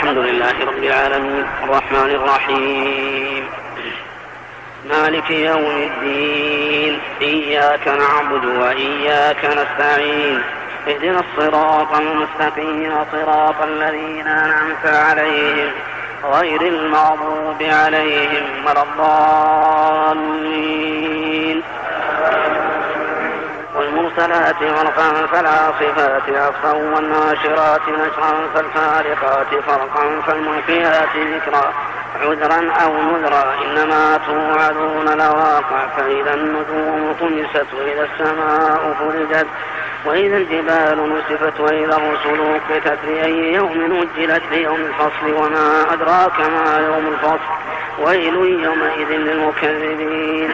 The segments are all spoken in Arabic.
الحمد لله رب العالمين الرحمن الرحيم مالك يوم الدين إياك نعبد وإياك نستعين اهدنا الصراط المستقيم صراط الذين أنعمت عليهم غير المغضوب عليهم ولا الضالين والمرسلات عرفا فالعاصفات عصفا والناشرات نشرا فالفارقات فرقا فالملقيات ذكرا عذرا أو نذرا إنما توعدون لواقع فإذا النجوم طمست وإذا السماء فرجت وإذا الجبال نسفت وإذا الرسل أقتت لأي يوم أجلت ليوم الفصل وما أدراك ما يوم الفصل ويل يومئذ للمكذبين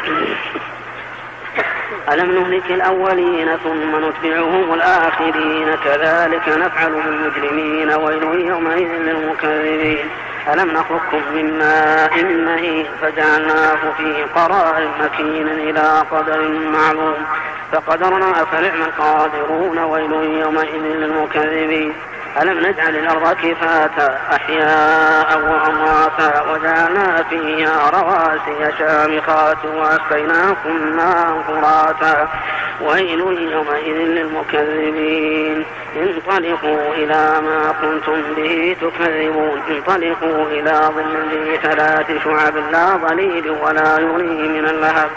ألم نهلك الأولين ثم نتبعهم الآخرين كذلك نفعل بالمجرمين ويل يومئذ للمكذبين ألم نخلقكم من ماء مهين فجعلناه في قرار مكين إلى قدر معلوم فقدرنا فنعم القادرون ويل يومئذ للمكذبين ألم نجعل الأرض كفاتا أحياء وأمواتا وجعلنا فيها رواسي شامخات وأسقيناكم ماء فراتا ويل يومئذ للمكذبين انطلقوا إلى ما كنتم به تكذبون انطلقوا إلى ظل ذي 3 شعب لا ظليل ولا يغني من اللهب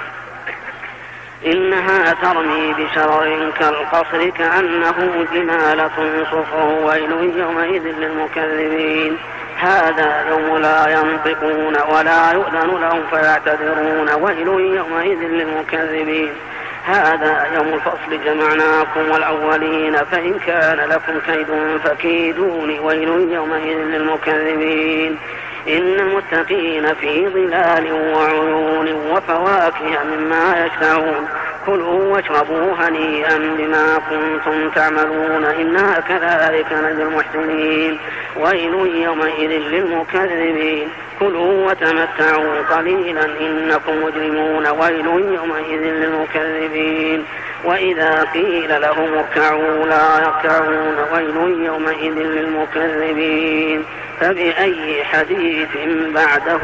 إنها ترمي بشرر كالقصر كأنه جمالة صفر ويل يومئذ للمكذبين هذا يوم لا ينطقون ولا يؤذن لهم فيعتذرون ويل يومئذ للمكذبين هذا يوم الفصل جمعناكم والأولين فإن كان لكم كيد فكيدون ويل يومئذ للمكذبين إن المتقين في ظلال وعيون وفواكه مما يشتهون كلوا واشربوا هنيئا بما كنتم تعملون إنا كذلك نجزي المحسنين ويل يومئذ للمكذبين كلوا وتمتعوا قليلا إنكم مجرمون ويل يومئذ للمكذبين وإذا قيل لهم اركعوا لا يركعون ويل يومئذ للمكذبين فبأي حديث بعده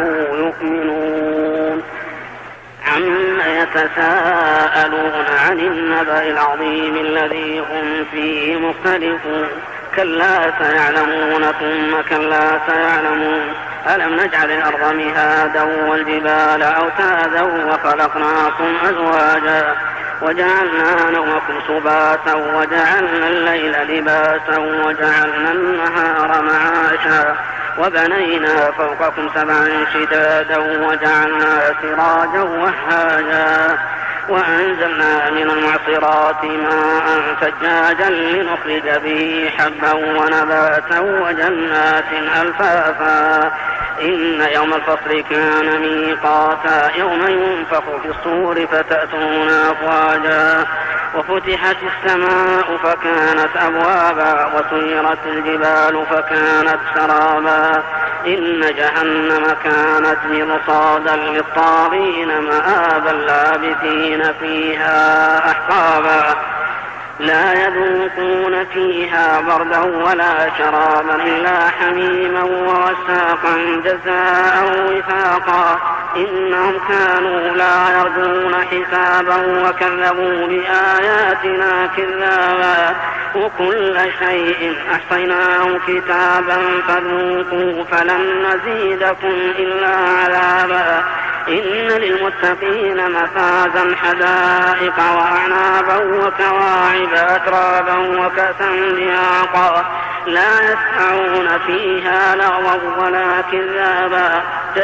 يؤمنون عما يتساءلون عن النبأ العظيم الذي هم فيه مختلفون كلا سيعلمون ثم كلا سيعلمون ألم نجعل الأرض مهادا والجبال أوتادا وخلقناكم أزواجا وجعلنا نومكم سباتا وجعلنا الليل لباسا وجعلنا النهار معاشا وبنينا فوقكم 7 شدادا وجعلنا سراجا وهاجا وأنزلنا من المعصرات ماء ثجاجا لنخرج به حبا ونباتا وجنات ألفافا إن يوم الفصل كان ميقاتا يوم ينفخ في الصور فتأتون أفواجا وفتحت السماء فكانت أبوابا وسيرت الجبال فكانت سرابا إن جهنم كانت مرصادا للطاغين مآبا لابثين فيها أحقابا لا يذوقون فيها بردا ولا شرابا إلا حميما ووساقا جزاء وفاقا إنهم كانوا لا يرجون حسابا وكذبوا بآياتنا كذابا وكل شيء أحصيناه كتابا فذوقوا فلن نزيدكم إلا عذابا إن للمتقين مفازا حدائق وأعنابا وكواعب أترابا وكأسا دهاقا لا يسمعون فيها لغوا ولا كذابا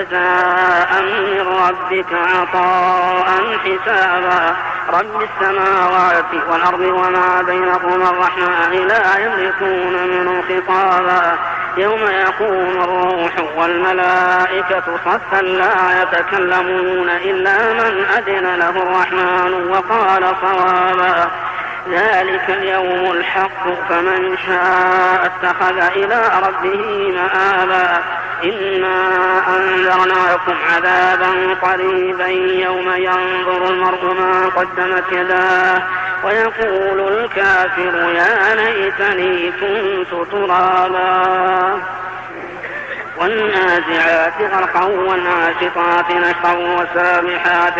جزاء من ربك عطاء حسابا رب السماوات والأرض وما بينهما الرحمن لا يملكون منه خطابا يوم يقوم الروح والملائكة صفا لا يتكلمون إلا من أذن له الرحمن وقال صوابا ذلك اليوم الحق فمن شاء اتخذ إلى ربه مآبا إنا أنذرناكم عذابا قريبا يوم ينظر المرء ما قدمت يداه ويقول الكافر يا ليتني كنت ترابا. والنازعات غرقا والناشطات نشطا والسابحات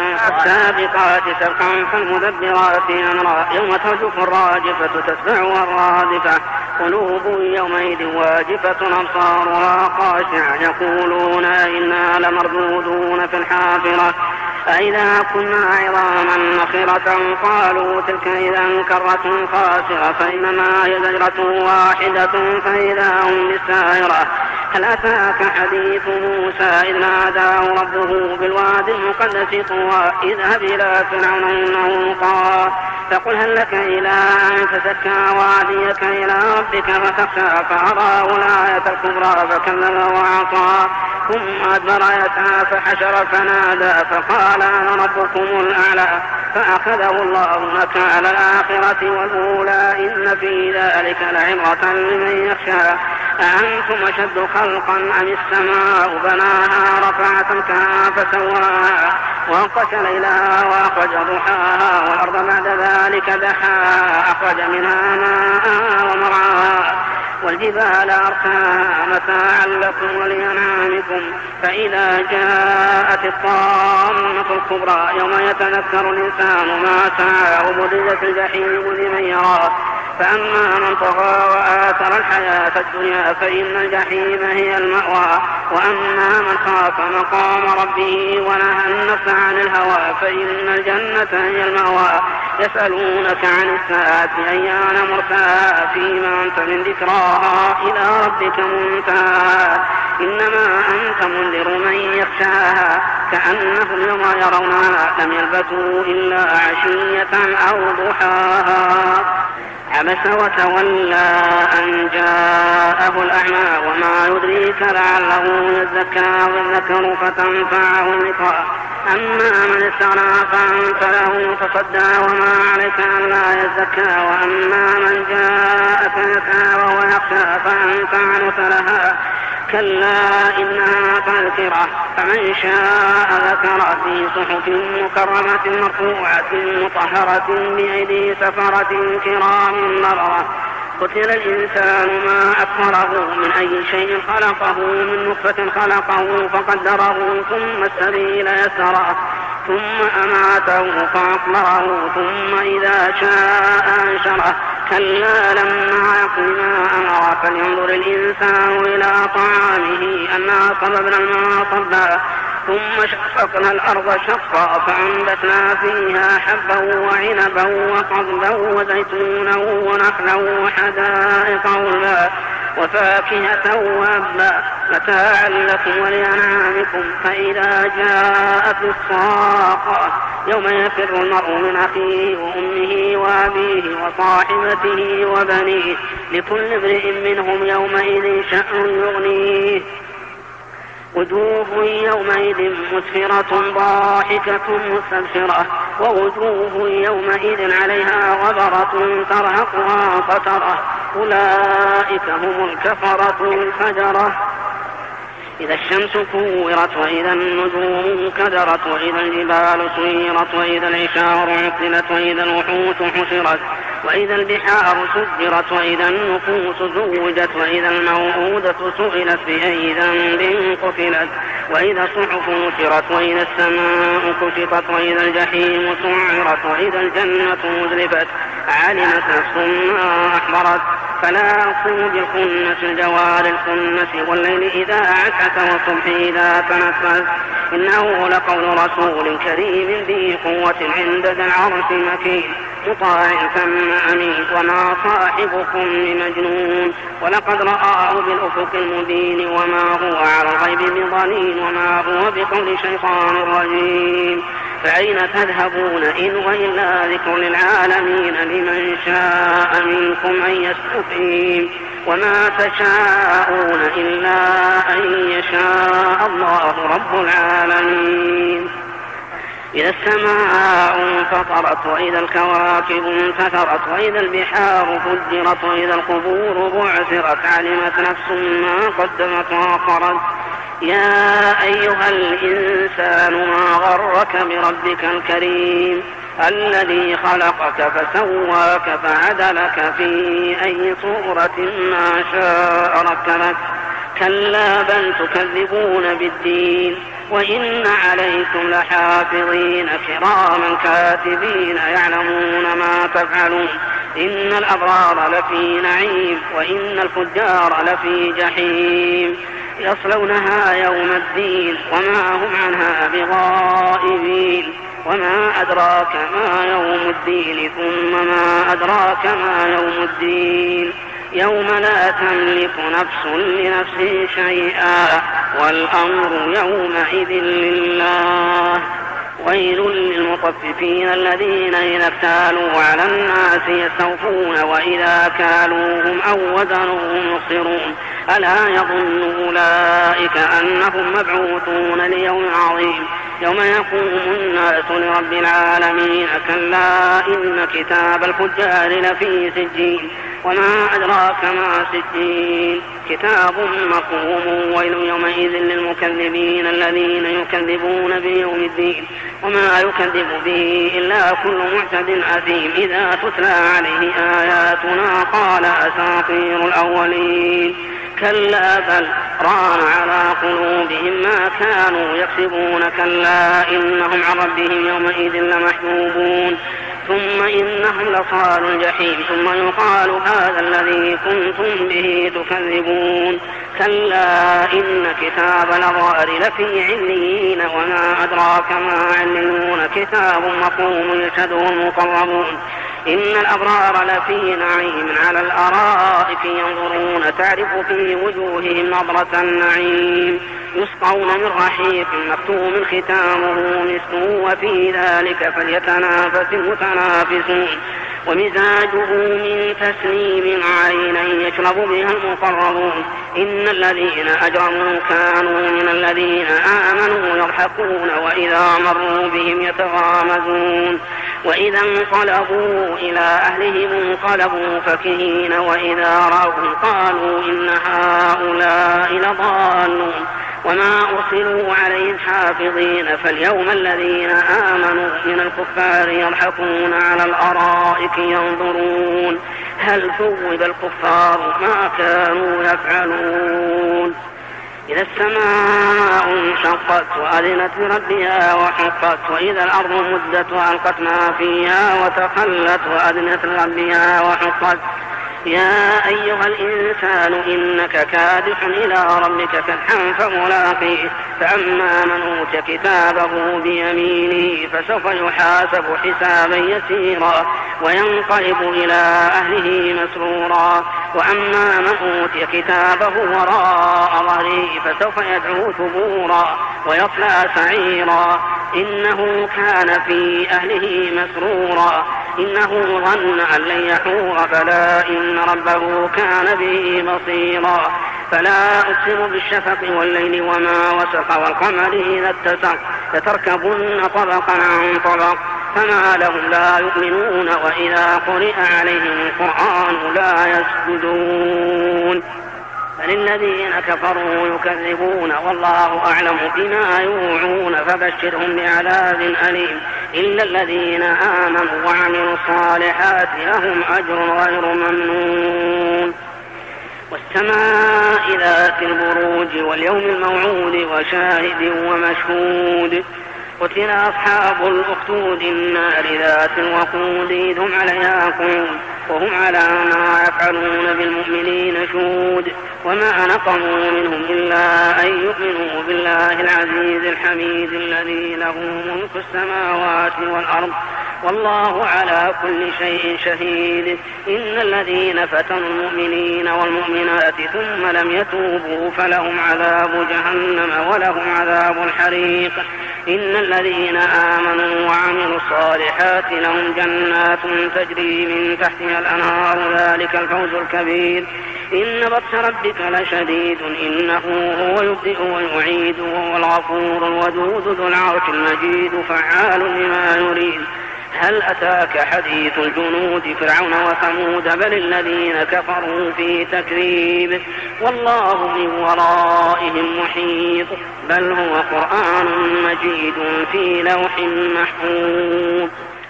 سبحا فالمدبرات أمرا يوم ترجف الراجفة تتبعها الرادفة قلوب يومئذ واجفة أبصارها خاشعة يقولون إنا لمردودون في الحافرة أئذا كنا عظاما نخرة قالوا تلك إذا كرة خاسرة فإنما هي زجرة واحدة فإذا هم بالساهرة هل أتاك حديث موسى إذ ناداه ربه بالوادي المقدس طوى اذهب إلى فرعون إنه طغى فقل هل لك إلى أن تزكى وأهديك إلى ربك فتخشى فأراه الآية الكبرى فكذب وعصى ثم أدبر يسعى فحشر فنادى فقال أنا ربكم الأعلى فأخذه الله نكال الآخرة والأولى إن في ذلك لعبرة لمن يخشى أأنتم أشد خلقا أم السماء بناها رفع سمكها فسواها وأغطش ليلها وأخرج ضحاها والأرض بعد ذلك دحاها أخرج منها ماءها ومرعاها والجبال أرساها متاعا لكم ولأنعامكم فإذا جاءت الطامة الكبرى يوم يتذكر الإنسان ما سعى وبرزت الجحيم لمن يراه فأما من طغى وآثر الحياة الدنيا فإن الجحيم هي المأوى وأما من خاف مقام ربه ونهى النفس عن الهوى فإن الجنة هي المأوى يسألونك عن الساعة أيان مرساها فيما أنت من ذكراها إلى ربك منتهى إنما أنت منذر من يخشاها كأنهم يوم يرونها لم يلبثوا إلا عشية أو ضحاها عبس وتولى أن جاءه الأعمى وما يدريك لعله يزكى ويذكر فتنفعه الذكرى أما من استغنى فأنت له تصدى وما عليك ألا يزكى وأما من جاءك يسعى وهو يخشى فأنت عنه تلهى كلا إنها تذكرة فمن شاء ذكر في صحف مكرمة مرفوعة مطهرة بأيدي سفرة كرام بررة قتل الإنسان ما أكفره من أي شيء خلقه من نطفة خلقه فقدره ثم السبيل يسره ثم أماته فأقبره ثم إذا شاء أنشره كلا لما يقض ما أمر فلينظر الإنسان إلى طعامه أنا صببنا الماء صبا ثم شققنا الأرض شقا فأنبتنا فيها حبا وعنبا وقضبا وزيتونا ونخلا وحدائق غلبا وفاكهة وأبا متاعا لكم ولأنعامكم فإذا جاءت الصاخة يوم يفر المرء من أخيه وأمه وأبيه وصاحبته وبنيه لكل امرئ منهم يومئذ شأن يغنيه وجوه يومئذ مسفرة ضاحكة مستبشرة ووجوه يومئذ عليها غبرة ترهقها قترة أولئك هم الكفرة الفجرة إذا الشمس كورت وإذا النجوم كدرت وإذا الجبال سيرت وإذا العشار عطلت وإذا الوحوش حشرت وإذا البحار سجرت وإذا النفوس زوجت وإذا الموءودة سئلت بأي ذنب قتلت وإذا الصحف نشرت وإذا السماء كشطت وإذا الجحيم سعرت وإذا الجنة أزلفت علمت نفس ما أحضرت فلا أقسم بالخنس الجوار الخنس والليل إذا عسعس والصبح إذا تنفس إنه لقول رسول كريم ذي قوة عند ذي العرش مكين مطاع ثم أمين وما صاحبكم بمجنون ولقد رآه بالأفق المبين وما هو على الغيب بضنين وما هو بقول شيطان رجيم فأين تذهبون إن وإلا ذكر للعالمين لمن شاء منكم أن يستقيم وما تشاءون إلا أن يشاء الله رب العالمين إذا السماء انفطرت وإذا الكواكب انتثرت وإذا البحار فجرت وإذا القبور بعثرت علمت نفس ما قدمت وأخرت يا أيها الإنسان ما غرك بربك الكريم الذي خلقك فسواك فعدلك في أي صورة ما شاء ركبك كلا بل تكذبون بالدين وإن عليكم لحافظين كراما كاتبين يعلمون ما تفعلون إن الأبرار لفي نعيم وإن الفجار لفي جحيم يصلونها يوم الدين وما هم عنها بغائبين وما أدراك ما يوم الدين ثم ما أدراك ما يوم الدين يوم لا تملك نفس لنفس شيئا والأمر يومئذ لله ويل للمطففين الذين إذا اكتالوا على الناس يستوفون وإذا كالوهم أو وزنوهم يخسرون ألا يظن أولئك أنهم مبعوثون ليوم عظيم يوم يقوم الناس لرب العالمين كلا إن كتاب الفجار لفي سجين وما أدراك ما سجين كتاب مرقوم ويل يومئذ للمكذبين الذين يكذبون بيوم الدين وما يكذب به إلا كل معتد أثيم إذا تتلى عليه آياتنا قال أساطير الأولين كلا بل ران على قلوبهم ما كانوا يكسبون كلا إنهم عن ربهم يومئذ لمحجوبون ثم إنهم لصالوا الجحيم ثم يقال هذا الذي كنتم به تكذبون كلا إن كتاب الأبرار لفي عليين وما أدراك ما عليون كتاب مرقوم يشهده المقربون إن الأبرار لفي نعيم على الأرائك ينظرون تعرف في وجوههم نظرة النعيم يسقون من رحيق مختوم ختامه مسك وفي ذلك فليتنافس المتنافسون ومزاجه من تسنيم عينا يشرب بها المقربون إن الذين أجرموا كانوا من الذين آمنوا يضحكون وإذا مروا بهم يتغامزون وإذا انقلبوا إلى أهلهم انقلبوا فكهين وإذا رأوا قالوا إن هؤلاء لضالون وما أرسلوا عليهم حافظين فاليوم الذين آمنوا من الكفار يضحكون على الأرائك ينظرون هل ثوب الكفار ما كانوا يفعلون إذا السماء انشقت وأذنت لربها وحقت وإذا الأرض مدت وألقت ما فيها وتخلت وأذنت لربها وحقت يا أيها الإنسان إنك كادح إلى ربك كدحا فملاقيه فأما من أوتي كتابه بيمينه فسوف يحاسب حسابا يسيرا وينقلب إلى أهله مسرورا وأما من أوتي كتابه وراء ظهره فسوف يدعو ثبورا ويصلى سعيرا إنه كان في أهله مسرورا إنه ظن أن لن يحور بلى إن ربه كان به بصيرا فلا أقسم بالشفق والليل وما وسق والقمر إذا اتسق لتركبن طبقا عن طبق فما لهم لا يؤمنون وإذا قرئ عليهم القرآن لا يسجدون بل الذين كفروا يكذبون والله أعلم بما يوعون فبشرهم بعذاب أليم إلا الذين آمنوا وعملوا الصالحات لهم أجر غير ممنون والسماء ذات البروج واليوم الموعود وشاهد ومشهود قتل أصحاب الأخدود النار ذات الوقود إذ هم عليها قعود وهم على ما يفعلون بالمؤمنين شهود وما نقموا منهم إلا أن يؤمنوا بالله العزيز الحميد الذي له ملك السماوات والأرض والله على كل شيء شهيد إن الذين فتنوا المؤمنين والمؤمنات ثم لم يتوبوا فلهم عذاب جهنم ولهم عذاب الحريق إن الذين آمنوا وعملوا الصالحات لهم جنات تجري من تحتها الأنهار ذلك الفوز الكبير إن بطش ربك لشديد إنه هو يبدئ ويعيد وهو الغفور الودود ذو العرش المجيد فعال لما يريد هل أتاك حديث الجنود فرعون وثمود بل الذين كفروا في تكذيب والله من ورائهم محيط بل هو قرآن مجيد في لوح محفوظ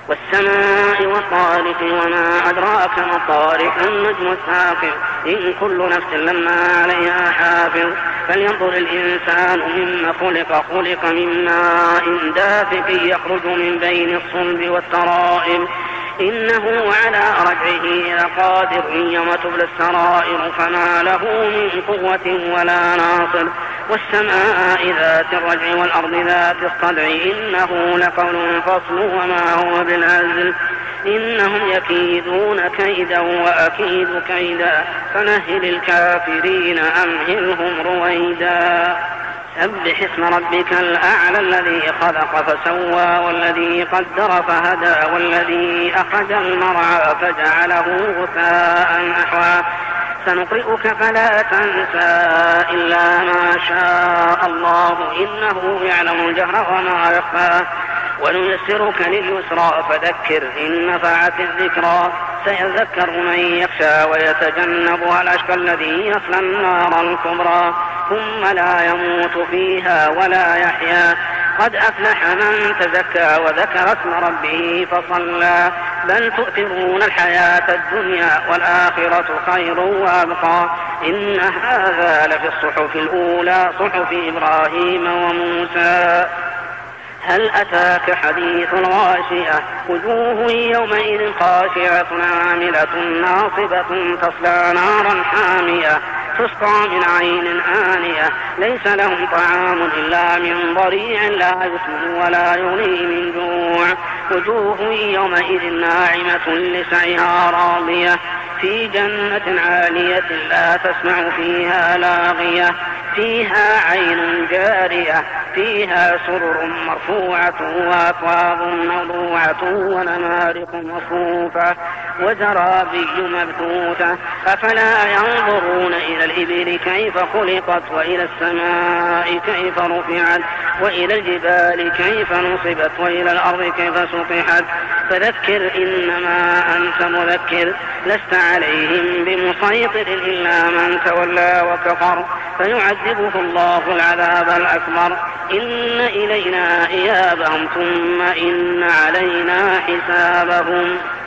والسماء والطارق وما أدراك ما الطارق النجم الثاقب إن كل نفس لما عليها حافظ فلينظر الإنسان مما خلق من ماء دافق يخرج من بين الصلب والترائب إنه على رجعه لقادر يوم تبلى السرائر فما له من قوة ولا ناصر والسماء ذات الرجع والأرض ذات الصدع إنه لقول فصل وما هو بالهزل إنهم يكيدون كيدا وأكيد كيدا فمهل الكافرين أمهلهم رويدا سبح اسم ربك الأعلى الذي خلق فسوى والذي قدر فهدى والذي أخرج المرعى فجعله غثاء أحوى سنقرئك فلا تنسى إلا ما شاء الله إنه يعلم الجهر وما يخفى ونيسرك لليسرى فذكر إن نفعت الذكرى سيذكر من يخشى ويتجنبها الأشقى الذي يصلى النار الكبرى ثم لا يموت فيها ولا يحيا قد أفلح من تزكى وذكر اسم ربه فصلى بل تؤثرون الحياة الدنيا والآخرة خير وأبقى إن هذا لفي الصحف الأولى صحف إبراهيم وموسى هل أتاك حديث الغاشية وجوه يومئذ خاشعة عاملة ناصبة تصلى نارا حامية تسقى من عين آنية ليس لهم طعام إلا من ضريع لا يسمن ولا يغني من جوع وجوه يومئذ ناعمة لسعيها راضية في جنة عالية لا تسمع فيها لاغية فيها عين جارية فيها سرر مرفوعة وأكواب موضوعة ونمارق مصفوفة وزرابي مبثوثة أفلا ينظرون إلى الإبل كيف خلقت وإلى السماء كيف رفعت وإلى الجبال كيف نصبت وإلى الأرض كيف سطحت فذكر إنما أنت مذكر لست عليهم بمسيطر إلا من تولى وكفر فيعذبه الله العذاب الأكبر إن إلينا إيابهم ثم إن علينا حسابهم.